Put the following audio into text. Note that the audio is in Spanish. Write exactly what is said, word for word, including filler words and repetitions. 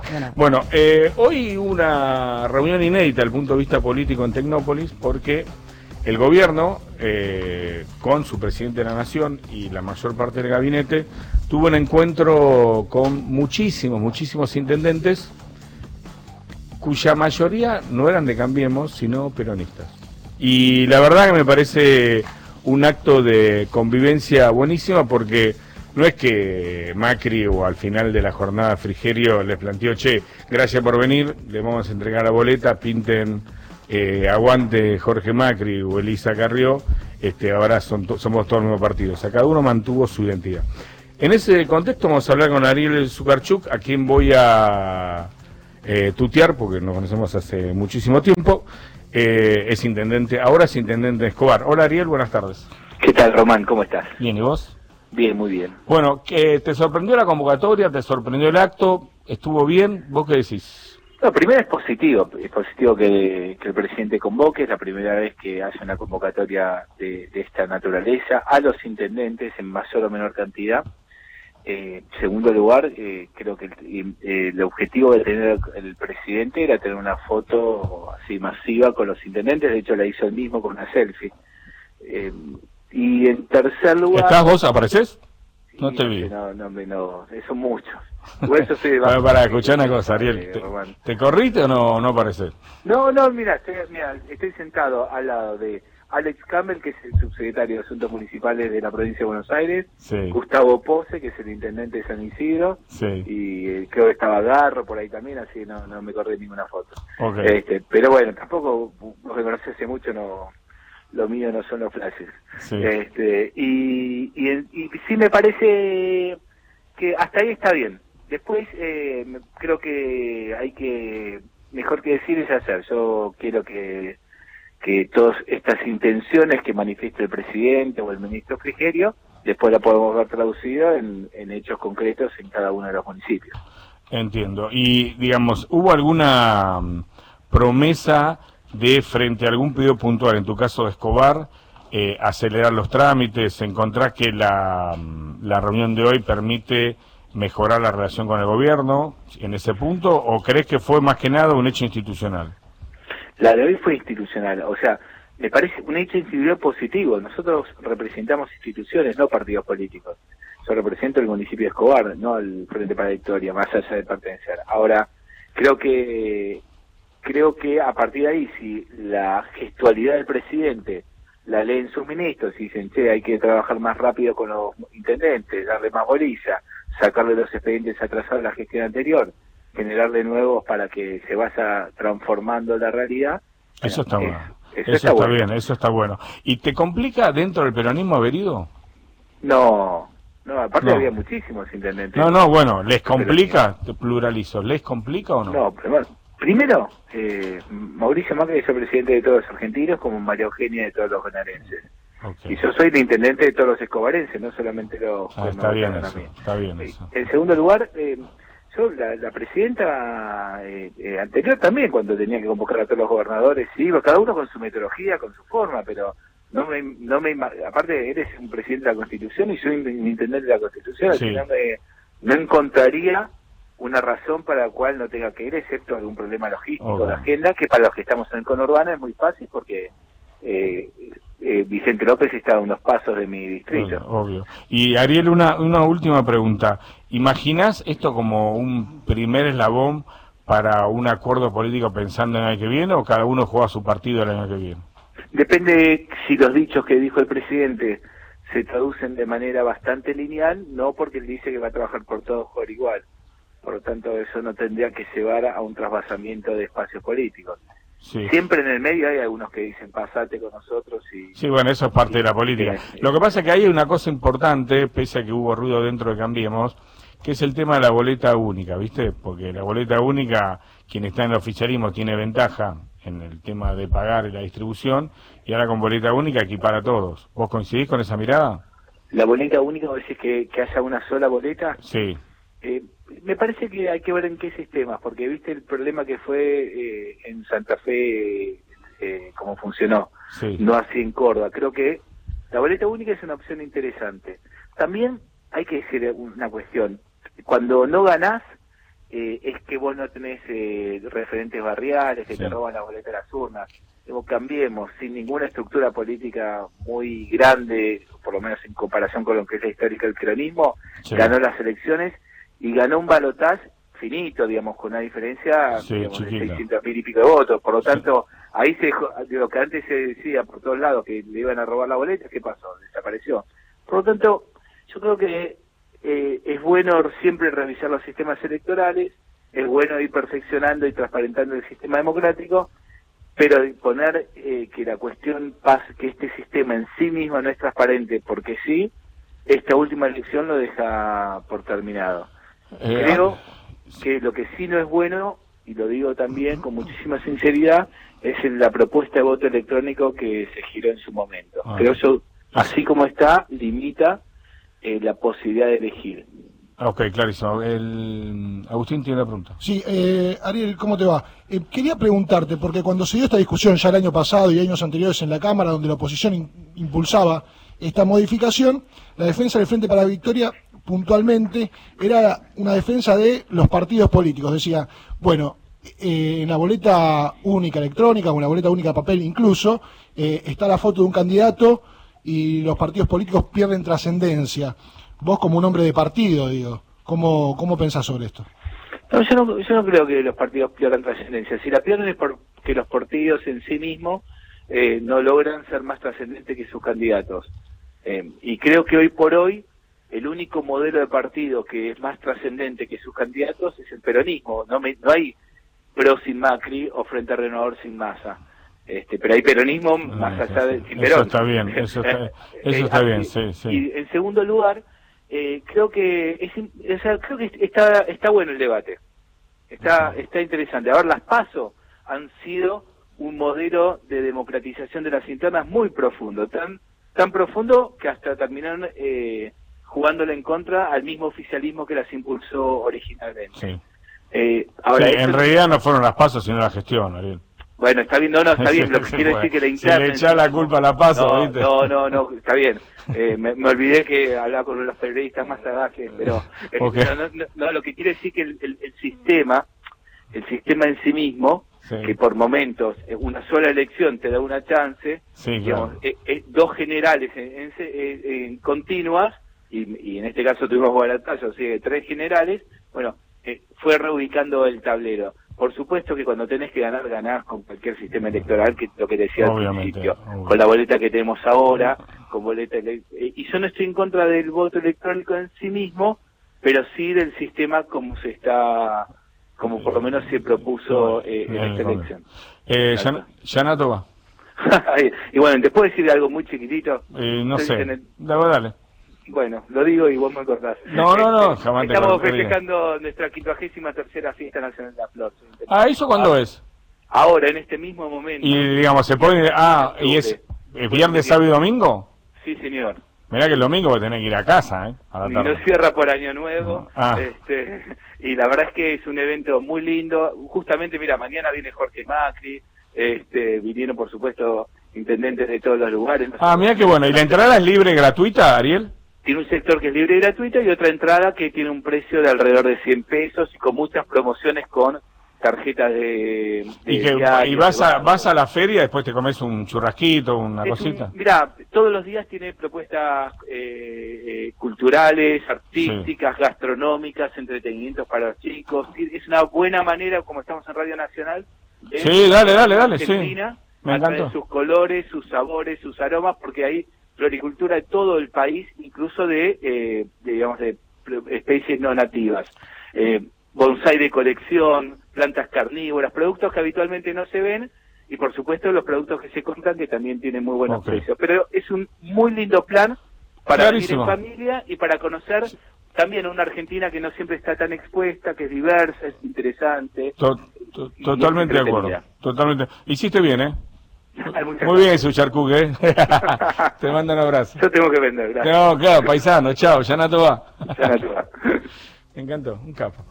Bueno, Bueno, eh, hoy una reunión inédita desde el punto de vista político en Tecnópolis, porque el gobierno, eh, con su presidente de la Nación y la mayor parte del gabinete, tuvo un encuentro con muchísimos, muchísimos intendentes, cuya mayoría no eran de Cambiemos, sino peronistas. Y la verdad que me parece un acto de convivencia buenísima, porque no es que Macri o al final de la jornada Frigerio les planteó, che, gracias por venir, le vamos a entregar la boleta, pinten eh, aguante Jorge Macri o Elisa Carrió, este, ahora son to- somos todos el mismo partido. O sea, cada uno mantuvo su identidad. En ese contexto vamos a hablar con Ariel Zucarchuk, a quien voy a eh, tutear, porque nos conocemos hace muchísimo tiempo. Eh, es intendente, ahora es intendente de Escobar. Hola Ariel, buenas tardes. ¿Qué tal, Román? ¿Cómo estás? Bien, ¿y vos? Bien, muy bien. Bueno, ¿qué, ¿te sorprendió la convocatoria? ¿Te sorprendió el acto? ¿Estuvo bien? ¿Vos qué decís? No, primero es positivo, es positivo que, que el presidente convoque, es la primera vez que hace una convocatoria de, de esta naturaleza a los intendentes en mayor o menor cantidad. Eh, segundo lugar, eh, creo que el, eh, el objetivo de tener el presidente era tener una foto así masiva con los intendentes, de hecho la hizo él mismo con una selfie. Eh, y en tercer lugar... ¿Estás vos? ¿Apareces? Sí, No te vi. No, no, no, no, son muchos. Por eso estoy de Bueno, bajo. para escuchar una cosa, Ariel, Eh, ¿te, Román. ¿te corriste o no, no apareces? No, no, mira, estoy, mira, estoy sentado al lado de Alex Campbell, que es el subsecretario de Asuntos Municipales de la provincia de Buenos Aires, Sí, Gustavo Pose, que es el intendente de San Isidro, sí, y eh, creo que estaba Garro por ahí también, así que no, no me acordé ninguna foto. ok. Este, pero bueno, tampoco, vos que conocés hace mucho, no, lo mío no son los flashes. Sí. Este, y, y, y sí me parece que hasta ahí está bien. Después eh, me- creo que hay que, mejor que decir es hacer. Yo quiero que, que todas estas intenciones que manifiesta el presidente o el ministro Frigerio, después la podemos ver traducida en, en hechos concretos en cada uno de los municipios. Entiendo. Y, digamos, ¿hubo alguna mm, promesa de, frente a algún pedido puntual, en tu caso de Escobar, eh, acelerar los trámites? ¿Encontrás que la, mm, la reunión de hoy permite mejorar la relación con el gobierno en ese punto? ¿O crees que fue más que nada un hecho institucional? La de hoy fue institucional, o sea, me parece un hecho institucional positivo. Nosotros representamos instituciones, no partidos políticos. Yo represento el municipio de Escobar, no el Frente para la Victoria, más allá de pertenecer. Ahora, creo que creo que a partir de ahí, si la gestualidad del presidente la leen sus ministros y dicen, che, hay que trabajar más rápido con los intendentes, darle más bolilla, sacarle los expedientes atrasados de la gestión anterior, generarle nuevos para que se vaya transformando la realidad. Eso está Es- bueno. Eso, Eso está, está bueno. bien, eso está bueno. ¿Y te complica dentro del peronismo haber ido? No, no, aparte No. había muchísimos intendentes. No, no, bueno, ¿les Pero- complica? Te pluralizo, ¿les complica o no? No, primero, primero eh, Mauricio Macri es el presidente de todos los argentinos, como María Eugenia de todos los bonaerenses. Ok. Y yo soy el intendente de todos los escobarenses, no solamente los Ah, que está me bien votaron a eso, mí. está bien Eh, eso. En segundo lugar, eh, yo, la, la presidenta eh, eh, anterior también, cuando tenía que convocar a todos los gobernadores, sí, iba cada uno con su metodología, con su forma, pero no me, no me ima- aparte eres un presidente de la Constitución y soy un, un intendente de la Constitución, Sí. así no, me, no encontraría una razón para la cual no tenga que ir, excepto algún problema logístico Ok. de agenda, que para los que estamos en el conurbano es muy fácil porque eh, eh, Vicente López está a unos pasos de mi distrito. Obvio, obvio. Y Ariel, una, una última pregunta. ¿Imaginás esto como un primer eslabón para un acuerdo político pensando en el año que viene, o cada uno juega su partido el año que viene? Depende si los dichos que dijo el presidente se traducen de manera bastante lineal, no, porque él dice que va a trabajar por todos por igual. Por lo tanto, eso no tendría que llevar a un trasvasamiento de espacios políticos. Sí. Siempre en el medio hay algunos que dicen, pasate con nosotros y... Sí, bueno, eso es parte de la política. Sí. Lo que pasa es que ahí hay una cosa importante, pese a que hubo ruido dentro de Cambiemos, que es el tema de la boleta única, ¿viste? Porque la boleta única, quien está en el oficialismo tiene ventaja en el tema de pagar y la distribución, y ahora con boleta única equipara a todos. ¿Vos coincidís con esa mirada? La boleta única, ¿vos decís que, que haya una sola boleta? Sí. Eh, me parece que hay que ver en qué sistemas, porque viste el problema que fue eh, en Santa Fe, eh, cómo funcionó, Sí. no así en Córdoba. Creo que la boleta única es una opción interesante. También hay que decir una cuestión, cuando no ganás, eh, es que vos no tenés eh, referentes barriales, que Sí. te roban la boleta de las urnas. Digo, cambiemos, sin ninguna estructura política muy grande, por lo menos en comparación con lo que es la histórica del peronismo, Sí. ganó las elecciones y ganó un balotaje finito, digamos, con una diferencia Sí, digamos, de chiquita. seiscientos mil y pico de votos. Por lo tanto, ahí se dejó- de lo que antes se decía por todos lados que le iban a robar la boleta, ¿qué pasó? Desapareció. Por lo tanto, yo creo que eh, es bueno siempre revisar los sistemas electorales, es bueno ir perfeccionando y transparentando el sistema democrático, pero poner eh, que la cuestión pase, que este sistema en sí mismo no es transparente, porque sí, esta última elección lo deja por terminado. Eh, Creo que lo que sí no es bueno, y lo digo también con muchísima sinceridad, es en la propuesta de voto electrónico que se giró en su momento. Ah. Creo eso, así como está, limita eh, la posibilidad de elegir. Ok, clarísimo. El... Agustín tiene la pregunta. Sí, eh, Ariel, ¿cómo te va? Eh, quería preguntarte, porque cuando se dio esta discusión ya el año pasado y años anteriores en la Cámara, donde la oposición in- impulsaba esta modificación, la defensa del Frente para la Victoria puntualmente era una defensa de los partidos políticos. Decía, bueno, eh, en la boleta única electrónica, o en la boleta única papel incluso, eh, está la foto de un candidato y los partidos políticos pierden trascendencia. Vos como un hombre de partido, digo, ¿cómo, cómo pensás sobre esto? No, yo no, yo no creo que los partidos pierdan trascendencia. Si la pierden es porque los partidos en sí mismos eh, no logran ser más trascendentes que sus candidatos. Eh, y creo que hoy por hoy el único modelo de partido que es más trascendente que sus candidatos es el peronismo. No, me, no hay pro sin Macri o Frente Renovador sin Massa. Este, pero hay peronismo Ah, más sí, allá sí. de sin Eso Perón. está bien, eso está, Eh, eso eh, está bien, así. sí, sí. Y en segundo lugar, eh, creo que es, in- o sea, creo que está está bueno el debate. Está está interesante. A ver, las PASO han sido un modelo de democratización de las internas muy profundo, tan tan profundo que hasta terminaron eh, jugándole en contra al mismo oficialismo que las impulsó originalmente. Sí. Eh, ahora, Sí, esto- en realidad no fueron las pasos, sino la gestión, Ariel. bueno, está bien, no, no, está bien, lo que Sí, quiero bueno. decir que la Si interna... le echás la culpa a la paso, no, ¿viste? no, no, no, está bien. Eh, me, me olvidé que hablaba con los periodistas más sagaces, pero eh, Ok. no, no, no, no, lo que quiere decir que el, el, el sistema, el sistema en sí mismo, Sí. que por momentos eh, una sola elección te da una chance, Sí, digamos, claro. eh, eh, dos generales en, en, en- en continuas, y, y en este caso tuvimos balotaje, o sea, tres generales, bueno, eh, fue reubicando el tablero. Por supuesto que cuando tenés que ganar, ganás con cualquier sistema electoral, que lo que decía al Obviamente, principio, obvio. con la boleta que tenemos ahora, con boleta ele- eh, y yo no estoy en contra del voto electrónico en sí mismo, pero sí del sistema como se está, como por lo menos se propuso eh, en Bien, esta bien. elección. Eh, Exacto. Yan- Yanato va. Y bueno, ¿te puedo decir algo muy chiquitito? Eh, no Estoy sé. en el- Dale, dale. Bueno, lo digo y vos me cortás. No, no, no, Este, jamás te Estamos cortaría. festejando nuestra quincuagésima tercera fiesta nacional de la flor. Ah, ¿eso cuándo es? Ahora, en este mismo momento. Y digamos, se pone... Ah, ¿y es, es viernes, sábado y domingo? Sí, señor. Mirá que el domingo va a tener que ir a casa, ¿eh? A la Y tarde. no cierra por Año Nuevo. Ah. Este, y la verdad es que es un evento muy lindo. Justamente, mira, mañana viene Jorge Macri. Este, vinieron, por supuesto, intendentes de todos los lugares. Ah, mirá que bueno. ¿Y la entrada es libre, gratuita, Ariel? Tiene un sector que es libre y gratuito y otra entrada que tiene un precio de alrededor de cien pesos y con muchas promociones con tarjetas de, de Y, que, viaje, y vas, de a, banco. vas a la feria, después te comes un churrasquito, una Es cosita. un- Mirá, todos los días tiene propuestas eh, eh, culturales, artísticas, gastronómicas, entretenimientos para los chicos. Y es una buena manera, como estamos en Radio Nacional, de Sí, dale, dale, dale, sí. Argentina, Me a través encantó. de sus colores, sus sabores, sus aromas, porque hay floricultura de todo el país, incluso de, eh, de, digamos, de pl- especies no nativas. Eh, bonsai de colección, plantas carnívoras, productos que habitualmente no se ven, y por supuesto los productos que se compran que también tienen muy buenos Ok. precios. Pero es un muy lindo plan para Clarísimo. vivir en familia y para conocer también una Argentina que no siempre está tan expuesta, que es diversa, es interesante. To- to- y totalmente de acuerdo. entretenida. Totalmente. Hiciste bien, ¿eh? Ay, muchas Muy bien gracias. su charcuc, ¿eh? Te mando un abrazo. Yo tengo que vender, gracias. No, claro, paisano, chao, Yanato va. Ya no te va. Me encantó, un capo.